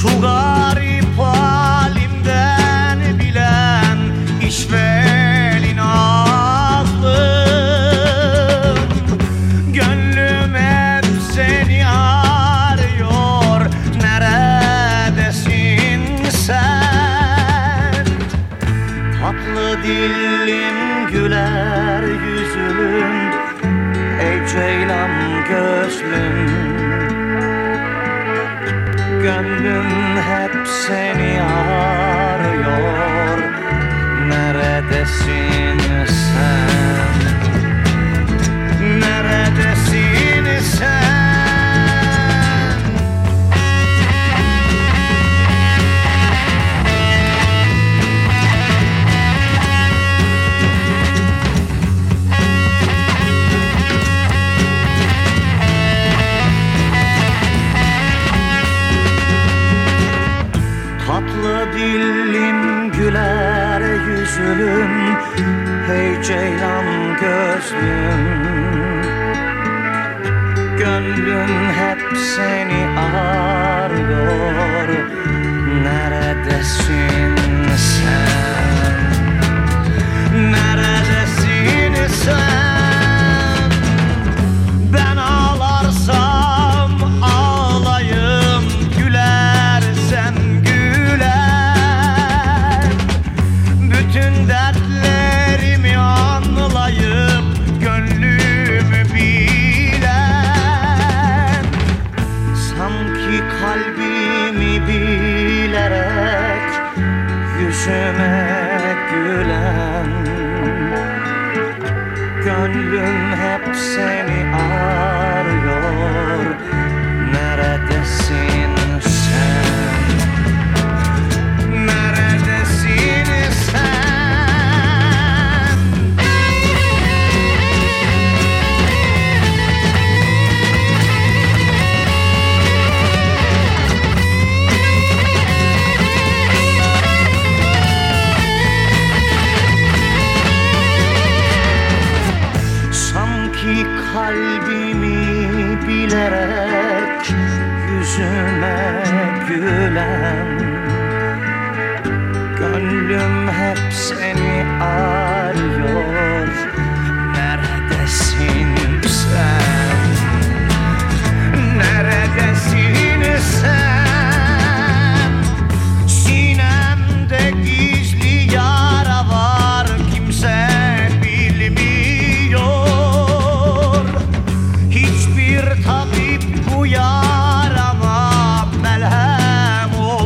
Şu garip halimden bilen işveli nazlım, gönlüm hep seni arıyor. Neredesin sen? Tatlı dillim, güler yüzüm, ey ceylan gözlüm. Gönlüm hep seni arıyor. Neredesin sen? Neredesin sen? Tatlı dillim, güler yüzüm, hey ceylan gözlüm. Gönlüm hep seni arıyor. Neredesin sen? Neredesin sen? Ben ağlarsam ağlayayım, gülersem bütün dertlerimi anlayıp gönlümü bilen, sanki kalbimi bilerek yüzüme gülen. Gönlüm hep seni arıyor. Neredesin sen? Neredesin sen? Sanki kalbimi bilerek yüzüme gülen. Gönlüm hep seni arıyor. Neredesin sen? Neredesin sen? Sinemde gizli yara var, kimse bilmiyor. Hiçbir tabip bu yarama melhem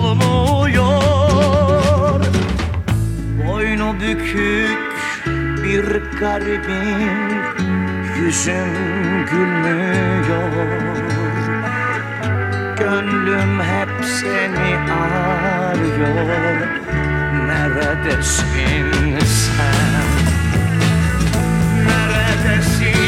olmuyor. Boynu bükük bir garibim, yüzüm gülmüyor. Gönlüm hep seni arıyor. Neredesin sen? Neredesin